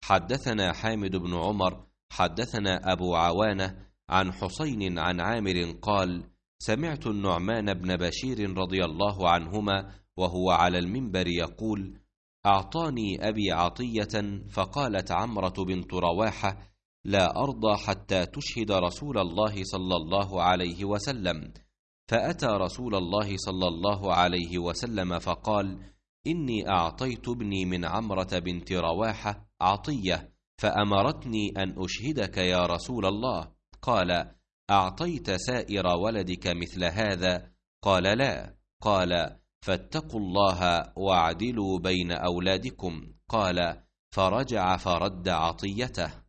حدثنا حامد بن عمر حدثنا أبو عوانة عن حسين عن عامر قال: سمعت النعمان بن بشير رضي الله عنهما وهو على المنبر يقول: أعطاني أبي عطية، فقالت عمرة بنت رواحة: لا أرضى حتى تشهد رسول الله صلى الله عليه وسلم. فأتى رسول الله صلى الله عليه وسلم فقال: إني أعطيت ابني من عمرة بنت رواحة عطية، فأمرتني أن أشهدك يا رسول الله. قال: أعطيت سائر ولدك مثل هذا؟ قال: لا. قال: فاتقوا الله واعدلوا بين أولادكم. قال: فرجع فرد عطيته.